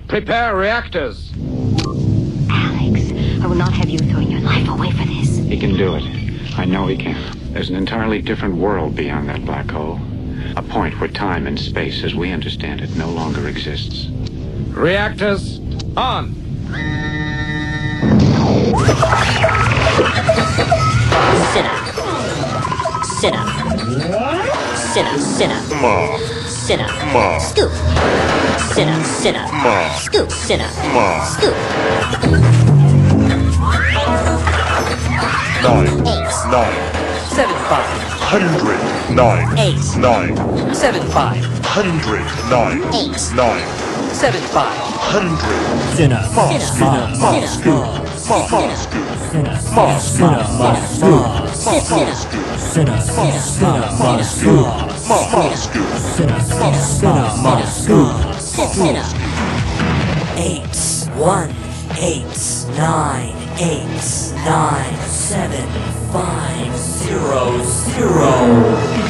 Prepare reactors. Alex, I will not have you throwing your life away for this. He can do it. I know he can. There's an entirely different world beyond that black hole. A point where time and space, as we understand it, no longer exists. Reactors on. Sit up. Sit up. Sit up, sit up. Ma. Sit up. Ma. Scoop. Sit up, sit up. Ma. Scoop, sit up. Ma. Scoop. 9. 8. 9. 7 5. 100. 9. 8. 9. 7 5. 100. 9. 8. 9. 7 5. 100. Sinner. Ma. Sit up. Ma. Sit up. Scoop. Ma. Ma. Scoop. Sinner. Ma. Sit up. Ma. Scoop. Sinner. Ma. Sinner. Scoop. Ma. Scoop. Sinner. Sit Sinner. Sit up. 8 1 8 9 8 9 7 5 0 0.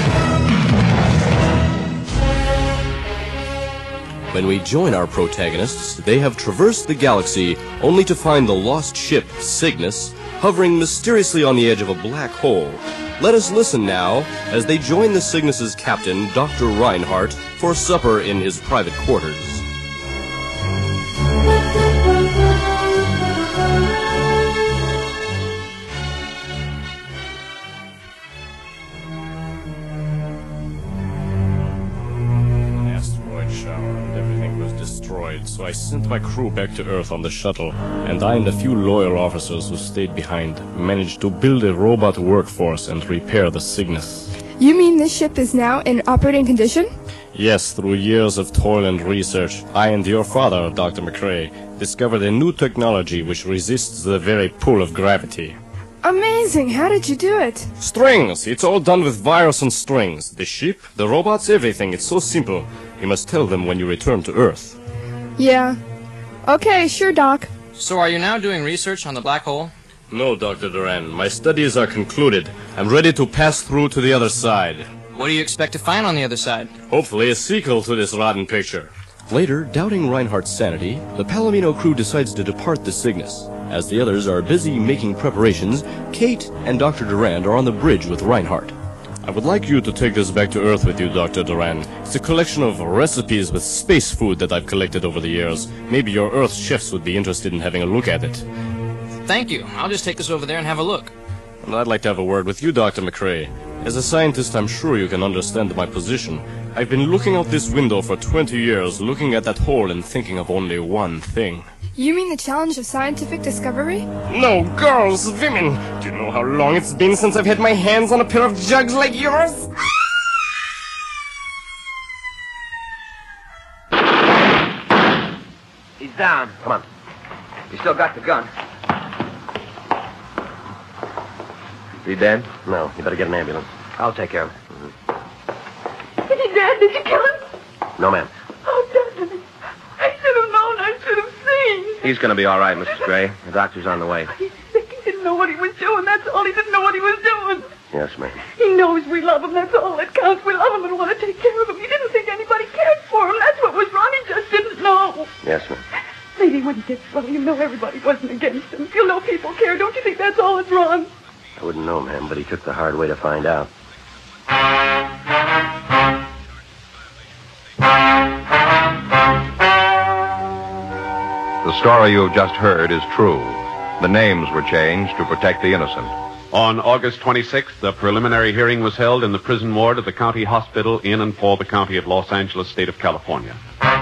When we join our protagonists, they have traversed the galaxy only to find the lost ship, Cygnus, hovering mysteriously on the edge of a black hole. Let us listen now as they join the Cygnus's captain, Dr. Reinhardt, for supper in his private quarters. So I sent my crew back to Earth on the shuttle, and I and a few loyal officers who stayed behind managed to build a robot workforce and repair the Cygnus. You mean this ship is now in operating condition? Yes, through years of toil and research, I and your father, Dr. McCrae, discovered a new technology which resists the very pull of gravity. Amazing! How did you do it? Strings! It's all done with wires and strings. The ship, the robots, everything. It's so simple. You must tell them when you return to Earth. Yeah. Okay, sure, Doc. So are you now doing research on the black hole? No, Dr. Duran. My studies are concluded. I'm ready to pass through to the other side. What do you expect to find on the other side? Hopefully a sequel to this rotten picture. Later, doubting Reinhardt's sanity, the Palomino crew decides to depart the Cygnus. As the others are busy making preparations, Kate and Dr. Durand are on the bridge with Reinhardt. I would like you to take this back to Earth with you, Dr. Duran. It's a collection of recipes with space food that I've collected over the years. Maybe your Earth chefs would be interested in having a look at it. Thank you. I'll just take this over there and have a look. And I'd like to have a word with you, Dr. McCrae. As a scientist, I'm sure you can understand my position. I've been looking out this window for 20 years, looking at that hole and thinking of only one thing. You mean the challenge of scientific discovery? No, girls, women! Do you know how long it's been since I've had my hands on a pair of jugs like yours? He's down. Come on. You still got the gun. Is he dead? No. You better get an ambulance. I'll take care of it. Is he dead? Did you kill him? No, ma'am. Oh, Dudley. I should have known. I should have seen. He's going to be all right, Mrs. Gray. The doctor's on the way. He's sick. He didn't know what he was doing. That's all. He didn't know what he was doing. Yes, ma'am. He knows we love him. That's all that counts. We love him and want to take care of him. He didn't think anybody cared for him. That's what was wrong. He just didn't know. Yes, ma'am. Maybe when he gets well, you know everybody wasn't against him. You know people care. Don't you think that's all that's wrong? I wouldn't know, ma'am, but he took the hard way to find out. The story you've just heard is true. The names were changed to protect the innocent. On August 26th, the preliminary hearing was held in the prison ward of the county hospital in and for the county of Los Angeles, state of California.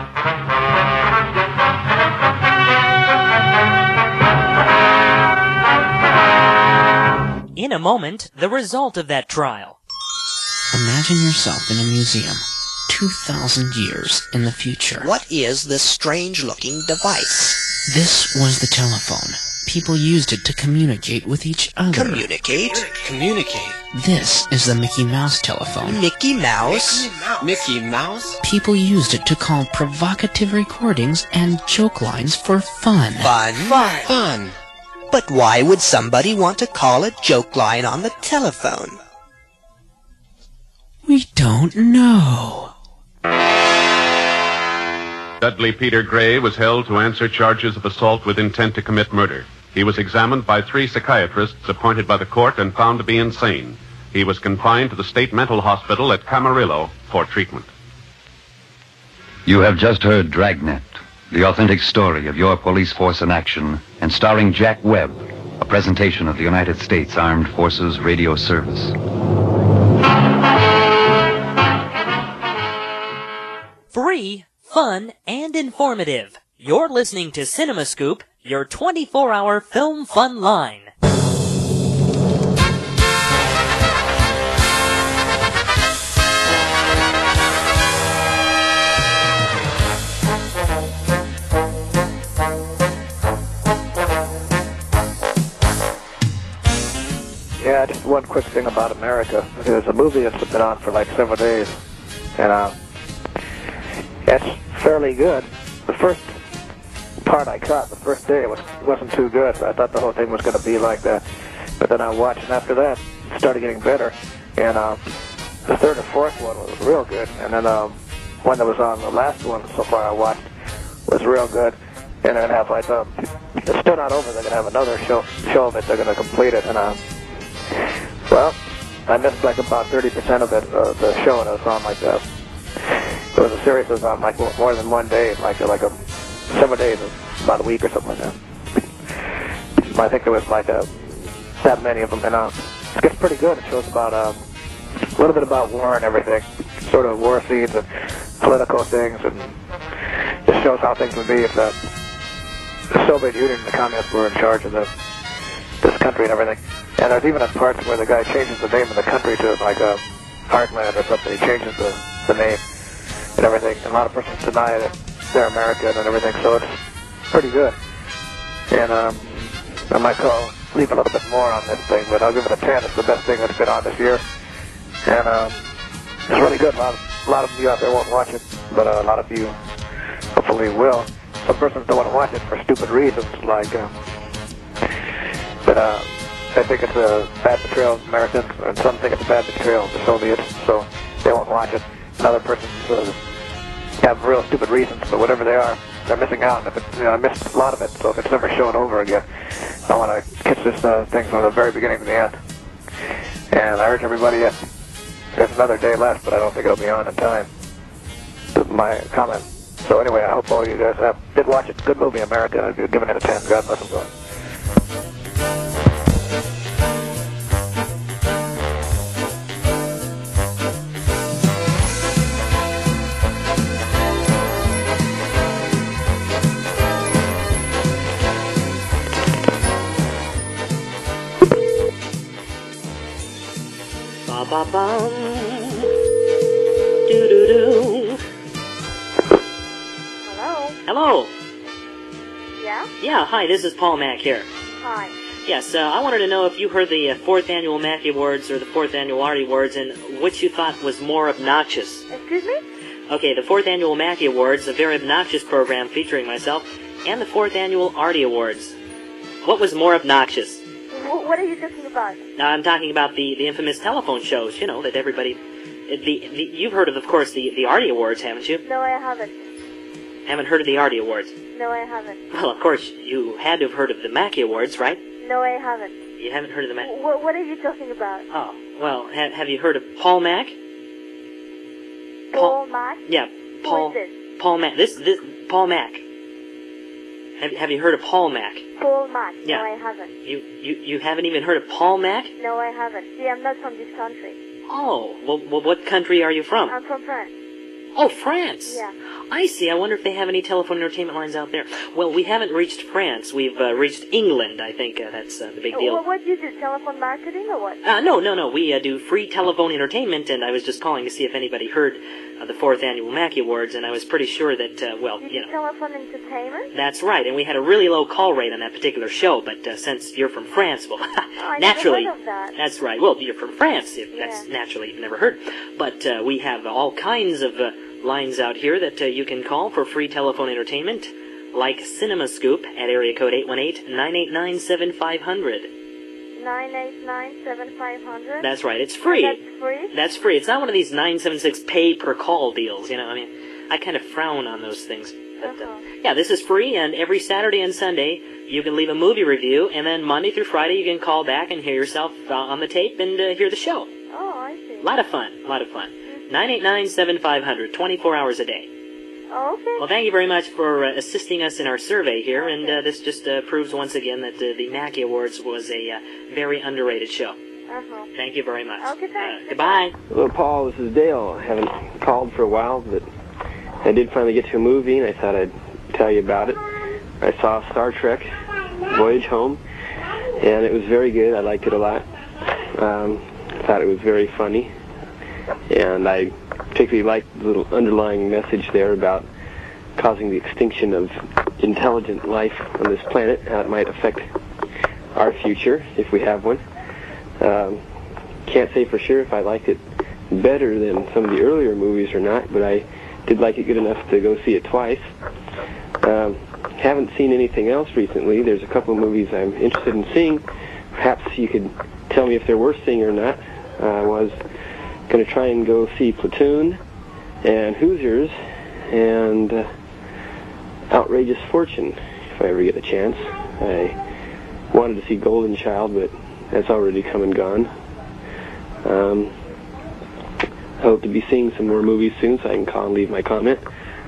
In a moment, the result of that trial. Imagine yourself in a museum, 2,000 years in the future. What is this strange-looking device? This was the telephone. People used it to communicate with each other. Communicate? Communicate. This is the Mickey Mouse telephone. Mickey Mouse? Mickey Mouse? People used it to call provocative recordings and joke lines for fun. Fun? Fun. But why would somebody want to call a joke line on the telephone? We don't know. Dudley Peter Gray was held to answer charges of assault with intent to commit murder. He was examined by 3 psychiatrists appointed by the court and found to be insane. He was confined to the state mental hospital at Camarillo for treatment. You have just heard Dragnet, the authentic story of your police force in action, and starring Jack Webb, a presentation of the United States Armed Forces Radio Service. Free, fun, and informative. You're listening to CinemaScoop, your 24-hour film fun line. Yeah, just one quick thing about America. There's a movie that's been on for like several days, and it's fairly good. The first part I caught the first day wasn't too good. I thought the whole thing was going to be like that, but then I watched, and after that, it started getting better. And the third or fourth one was real good, and then one that was on the last one so far I watched was real good. And they're gonna have like it's still not over. They're gonna have another show of it. They're gonna complete it, and well, I missed like about 30% of it, the show, and it was on like it was a series that was on like more than one day, like several days, about a week or something like that. I think there was like that many of them, and it gets pretty good. It shows about a little bit about war and everything, sort of war scenes and political things, and just shows how things would be if the Soviet Union and the communists were in charge of this country and everything. And there's even parts where the guy changes the name of the country to like Heartland or something. He changes the name and everything. And a lot of persons deny that they're American and everything, so it's pretty good. And I might leave a little bit more on this thing, but I'll give it a 10. It's the best thing that's been on this year. And it's really good. A lot of you out there won't watch it, but a lot of you hopefully will. Some persons don't want to watch it for stupid reasons, like but I think it's a bad portrayal of Americans, and some think it's a bad portrayal of the Soviets, so they won't watch it. And other persons have real stupid reasons, but whatever they are, they're missing out. And if I missed a lot of it, so if it's never shown over again, I want to catch this thing from the very beginning to the end. And I urge everybody, there's another day left, but I don't think it'll be on in time. That's my comment. So anyway, I hope all you guys did watch it. Good movie, America. I'd be giving it a 10. God bless them both. Ba-ba-bum. Do-do-do. Hello? Hello. Yeah? Yeah, hi, this is Paul Mack here. Hi. Yes, I wanted to know if you heard the 4th Annual Mackey Awards or the 4th Annual Artie Awards, and which you thought was more obnoxious. Excuse me? Okay, the 4th Annual Mackey Awards, a very obnoxious program featuring myself, and the 4th Annual Artie Awards. What was more obnoxious? What are you talking about? I'm talking about the infamous telephone shows, you know, that everybody... you've heard of course, the Artie Awards, haven't you? No, I haven't. Haven't heard of the Artie Awards? No, I haven't. Well, of course, you had to have heard of the Mackey Awards, right? No, I haven't. You haven't heard of the Mackey... What are you talking about? Oh, well, have you heard of Paul Mack? Paul Mack? Yeah, Paul... Who is this? Paul Mack. This Paul Mack. Have you heard of Paul Mack? Paul Mack? Yeah. No, I haven't. You haven't even heard of Paul Mack? No, I haven't. See, I'm not from this country. Oh, well, what country are you from? I'm from France. Oh, France. Yeah. I see. I wonder if they have any telephone entertainment lines out there. Well, we haven't reached France. We've reached England, I think. That's the big deal. What do you do? Telephone marketing or what? No. We do free telephone entertainment, and I was just calling to see if anybody heard the 4th Annual Mackey Awards, and I was pretty sure that, Telephone entertainment? That's right, and we had a really low call rate on that particular show, but since you're from France, well, I naturally... never heard of that. That's right. Well, you're from France. That's naturally you've never heard. But we have all kinds of lines out here that you can call for free telephone entertainment, like CinemaScoop at area code 818-989-7500. 989-7500? That's right, it's free. And that's free? That's free. It's not one of these 976 pay per call deals, you know, I mean, I kind of frown on those things. But, yeah, this is free, and every Saturday and Sunday you can leave a movie review, and then Monday through Friday you can call back and hear yourself on the tape and hear the show. Oh, I see. A lot of fun, a lot of fun. 989-7500, 24 hours a day. Okay. Well, thank you very much for assisting us in our survey here, and this just proves once again that the Mackie Awards was a very underrated show. Thank you very much. Okay, thanks. Goodbye. Hello, Paul. This is Dale. I haven't called for a while, but I did finally get to a movie, and I thought I'd tell you about it. I saw Star Trek Voyage Home, and it was very good. I liked it a lot. I thought it was very funny, and I particularly liked the little underlying message there about causing the extinction of intelligent life on this planet, how it might affect our future if we have one. Can't say for sure if I liked it better than some of the earlier movies or not, but I did like it good enough to go see it twice. Haven't seen anything else recently. There's a couple of movies I'm interested in seeing. Perhaps you could tell me if they're worth seeing or not. I was going to try and go see Platoon and Hoosiers and Outrageous Fortune if I ever get a chance. I wanted to see Golden Child, but that's already come and gone. I hope to be seeing some more movies soon so I can call and leave my comment.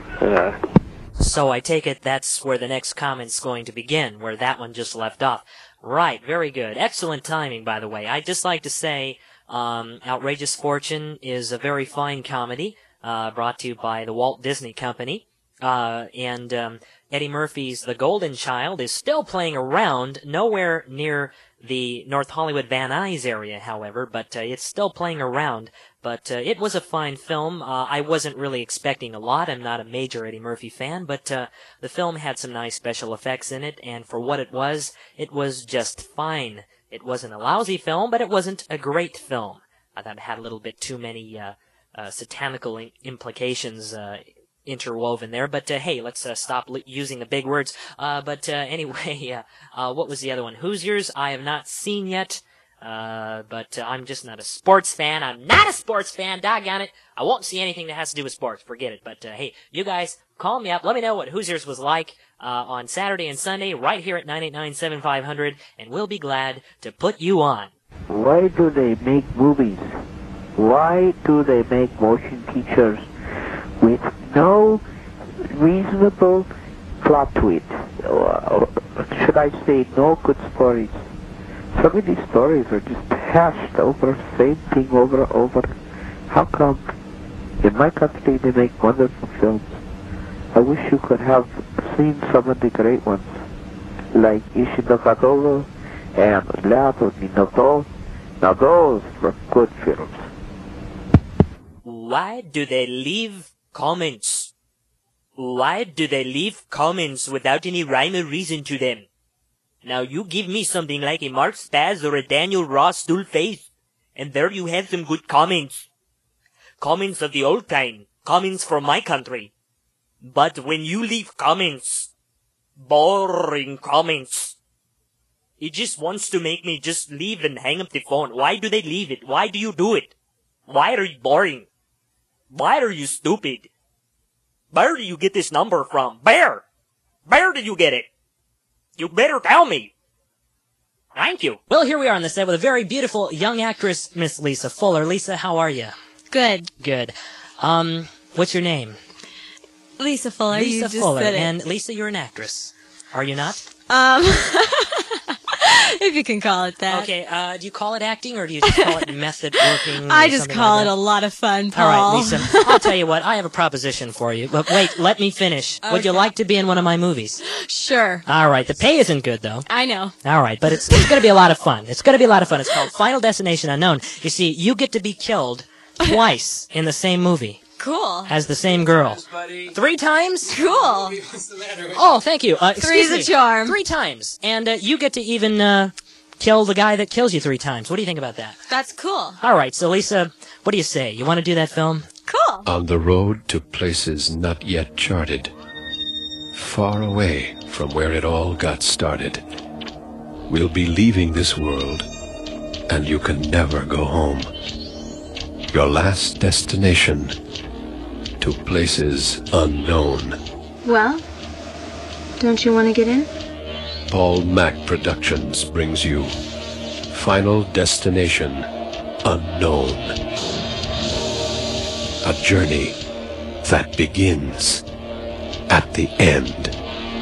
So I take it that's where the next comment's going to begin, where that one just left off. Right, very good. Excellent timing, by the way. I'd just like to say Outrageous Fortune is a very fine comedy brought to you by the Walt Disney Company. And Eddie Murphy's The Golden Child is still playing around, nowhere near the North Hollywood Van Nuys area, however, but it's still playing around. But it was a fine film. I wasn't really expecting a lot. I'm not a major Eddie Murphy fan, but the film had some nice special effects in it, and for what it was just fine. It wasn't a lousy film, but it wasn't a great film. I thought it had a little bit too many satanical implications interwoven there, but hey, let's stop using the big words. But anyway, what was the other one? Hoosiers, I have not seen yet, but I'm just not a sports fan. I'm not a sports fan, doggone it. I won't see anything that has to do with sports, forget it. But hey, you guys, call me up, let me know what Hoosiers was like on Saturday and Sunday, right here at 989-7500, and we'll be glad to put you on. Why do they make movies? Why do they make motion pictures with no reasonable plot to it? Or should I say no good stories? So many stories are just hashed over, same thing over and over. How come in my country they make wonderful films? I wish you could have seen some of the great ones, like Ishinokadolo and Leato Minato. Now those were good films. Why do they leave comments? Why do they leave comments without any rhyme or reason to them? Now you give me something like a Mark Spaz or a Daniel Ross stool face, and there you have some good comments. Comments of the old time. Comments from my country. But when you leave comments, boring comments, it just wants to make me just leave and hang up the phone. Why do they leave it? Why do you do it? Why are you boring? Why are you stupid? Where do you get this number from? Where did you get it? You better tell me. Thank you. Well, here we are on the set with a very beautiful young actress, Miss Lisa Fuller. Lisa, how are you? Good. Good. What's your name? Lisa Fuller. Lisa you just Fuller. said it. And Lisa, you're an actress. Are you not? If you can call it that. Okay, do you call it acting, or do you just call it method working? I just call it a lot of fun, Paul. All right, Lisa, I'll tell you what, I have a proposition for you. But wait, let me finish. Okay. Would you like to be in one of my movies? Sure. All right, the pay isn't good, though. I know. All right, but it's going to be a lot of fun. It's going to be a lot of fun. It's called Final Destination Unknown. You see, you get to be killed twice in the same movie. Cool. As the same girl. 3 times? Cool. Oh, thank you. Three's a charm. 3 times. And you get to even kill the guy that kills you 3 times. What do you think about that? That's cool. All right, so Lisa, what do you say? You want to do that film? Cool. On the road to places not yet charted, far away from where it all got started, we'll be leaving this world, and you can never go home. Your last destination, to places unknown. Well, don't you want to get in? Paul Mac Productions brings you Final Destination Unknown. A journey that begins at the end.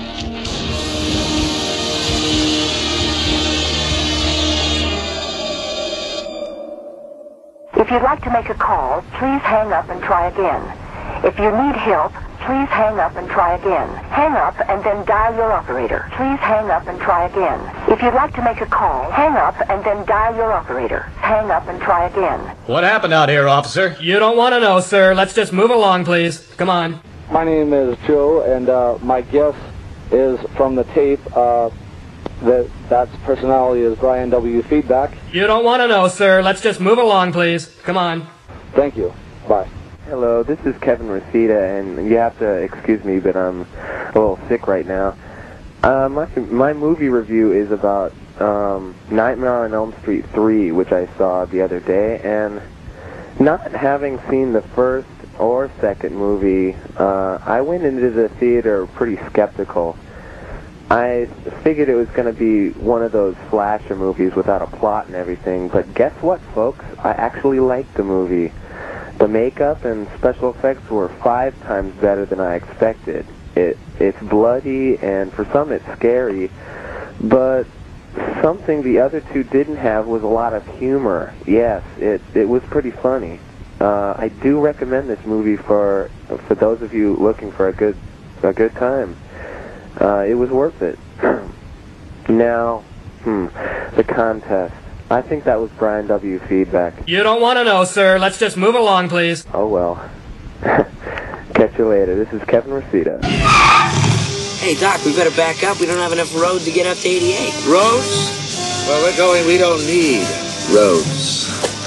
If you'd like to make a call, please hang up and try again. If you need help, please hang up and try again. Hang up and then dial your operator. Please hang up and try again. If you'd like to make a call, hang up and then dial your operator. Hang up and try again. What happened out here, officer? You don't want to know, sir. Let's just move along, please. Come on. My name is Joe, and my guess is from the tape that's personality is Brian W. Feedback. You don't want to know, sir. Let's just move along, please. Come on. Thank you. Bye. Hello, this is Kevin Reseda, and you have to excuse me, but I'm a little sick right now. My movie review is about Nightmare on Elm Street 3, which I saw the other day, and not having seen the first or second movie, I went into the theater pretty skeptical. I figured it was going to be one of those slasher movies without a plot and everything, but guess what, folks? I actually liked the movie. The makeup and special effects were 5 times better than I expected. It's bloody, and for some it's scary, but something the other two didn't have was a lot of humor. Yes, it was pretty funny. I do recommend this movie for those of you looking for a good time. It was worth it. Now, the contest. I think that was Brian W. Feedback. You don't want to know, sir. Let's just move along, please. Oh, well. Catch you later. This is Kevin Reseda. Hey, Doc, we better back up. We don't have enough road to get up to 88. Roads? Well, we're going. We don't need roads.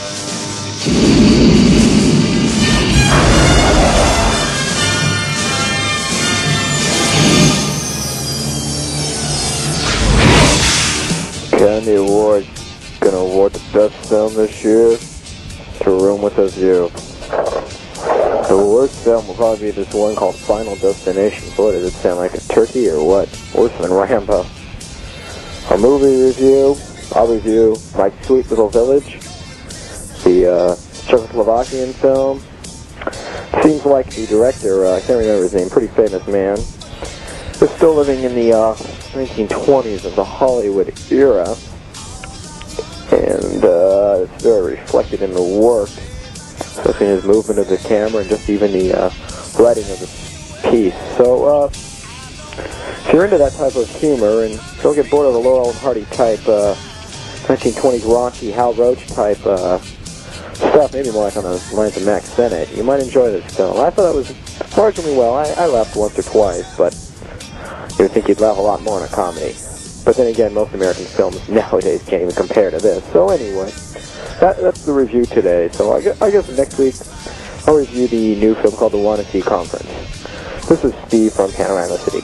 Academy Award gonna award the best film this year to Room with a View. The worst film will probably be this one called Final Destination. What does it sound like, a turkey or what? Worse than Rambo. A movie review, I'll review My Sweet Little Village, the Czechoslovakian film. Seems like the director, I can't remember his name, pretty famous man, was still living in the 1920s of the Hollywood era. And it's very reflected in the work, especially in his movement of the camera and just even the writing of the piece. So if you're into that type of humor and don't get bored of the Laurel and Hardy type 1920s Rocky, Hal Roach type stuff, maybe more like on the lines of Max Sennett, you might enjoy this film. I thought it was marginally well. I laughed once or twice, but you would think you'd laugh a lot more in a comedy. But then again, most American films nowadays can't even compare to this. So anyway, that's the review today. So I guess next week I'll review the new film called The Wanna See Conference. This is Steve from Panorama City.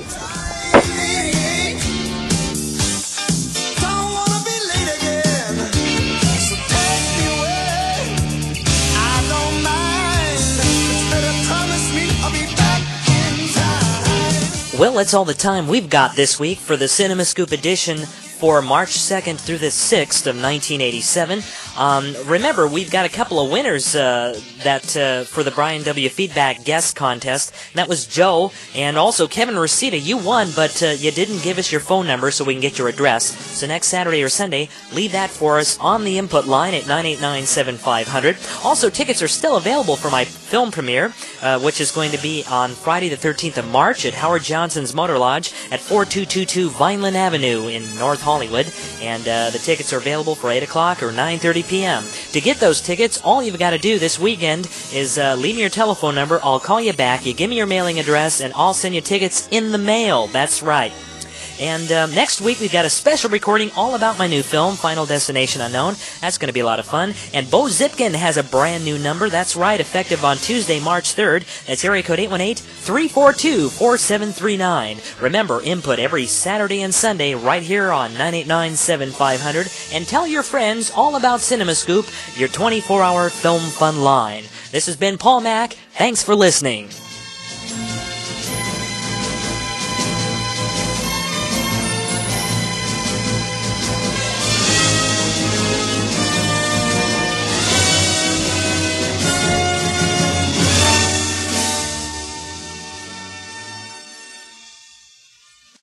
Well, that's all the time we've got this week for the CinemaScoop edition for March 2nd through the 6th of 1987. Remember, we've got a couple of winners for the Brian W. Feedback Guest Contest. That was Joe and also Kevin Reseda. You won, but you didn't give us your phone number so we can get your address. So next Saturday or Sunday, leave that for us on the input line at 989-7500. Also, tickets are still available for my film premiere, which is going to be on Friday the 13th of March at Howard Johnson's Motor Lodge at 4222 Vineland Avenue in North Hollywood. And the tickets are available for 8 o'clock or 9:30 p.m. To get those tickets, all you've got to do this weekend is leave me your telephone number. I'll call you back. You give me your mailing address, and I'll send you tickets in the mail. That's right. And next week, we've got a special recording all about my new film, Final Destination Unknown. That's going to be a lot of fun. And Bo Zipkin has a brand new number. That's right, effective on Tuesday, March 3rd. That's area code 818-342-4739. Remember, input every Saturday and Sunday right here on 989-7500. And tell your friends all about CinemaScoop, your 24-hour film fun line. This has been Paul Mack. Thanks for listening.